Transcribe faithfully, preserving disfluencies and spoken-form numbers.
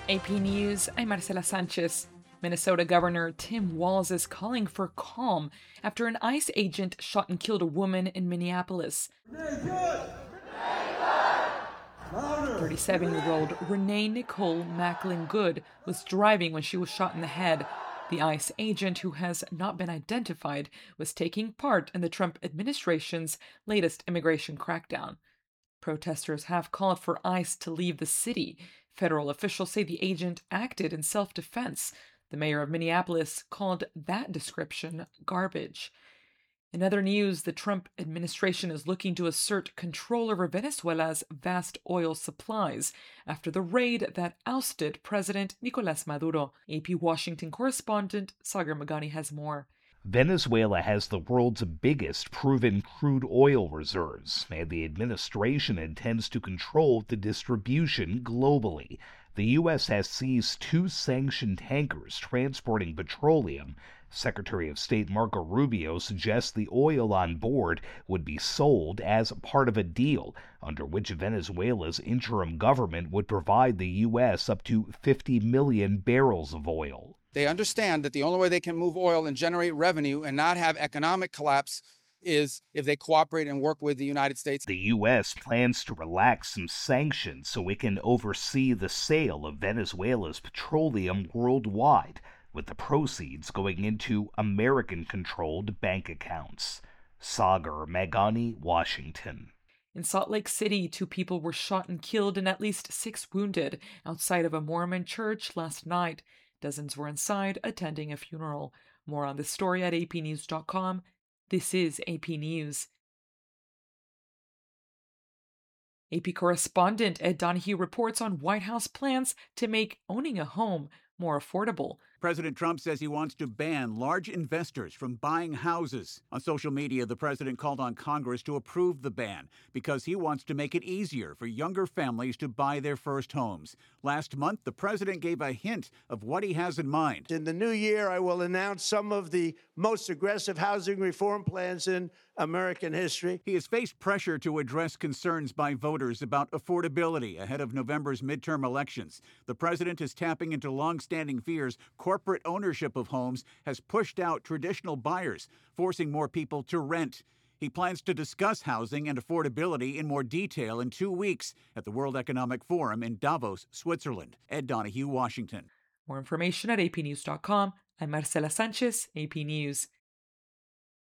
A P News, I'm Marcela Sanchez. Minnesota Governor Tim Walz is calling for calm after an ICE agent shot and killed a woman in Minneapolis. thirty-seven-year-old Renee Nicole Macklin Good was driving when she was shot in the head. The ICE agent, who has not been identified, was taking part in the Trump administration's latest immigration crackdown. Protesters have called for ICE to leave the city. Federal officials say the agent acted in self-defense. The mayor of Minneapolis called that description garbage. In other news, the Trump administration is looking to assert control over Venezuela's vast oil supplies after the raid that ousted President Nicolás Maduro. A P Washington correspondent Sagar Magani has more. Venezuela has the world's biggest proven crude oil reserves, and the administration intends to control the distribution globally. The U S has seized two sanctioned tankers transporting petroleum. Secretary of State Marco Rubio suggests the oil on board would be sold as part of a deal under which Venezuela's interim government would provide the U S up to fifty million barrels of oil. They understand that the only way they can move oil and generate revenue and not have economic collapse is if they cooperate and work with the United States. The U S plans to relax some sanctions so it can oversee the sale of Venezuela's petroleum worldwide, with the proceeds going into American-controlled bank accounts. Sagar Magani, Washington. In Salt Lake City, two people were shot and killed and at least six wounded outside of a Mormon church last night. Dozens were inside attending a funeral. More on this story at a p news dot com. This is A P News. A P correspondent Ed Donahue reports on White House plans to make owning a home more affordable. President Trump says he wants to ban large investors from buying houses. On social media, the president called on Congress to approve the ban because he wants to make it easier for younger families to buy their first homes. Last month, the president gave a hint of what he has in mind. In the new year, I will announce some of the most aggressive housing reform plans in American history. He has faced pressure to address concerns by voters about affordability ahead of November's midterm elections. The president is tapping into long-standing fears corporate ownership of homes has pushed out traditional buyers, forcing more people to rent. He plans to discuss housing and affordability in more detail in two weeks at the World Economic Forum in Davos, Switzerland. Ed Donahue, Washington. More information at a p news dot com. I'm Marcela Sanchez, A P News.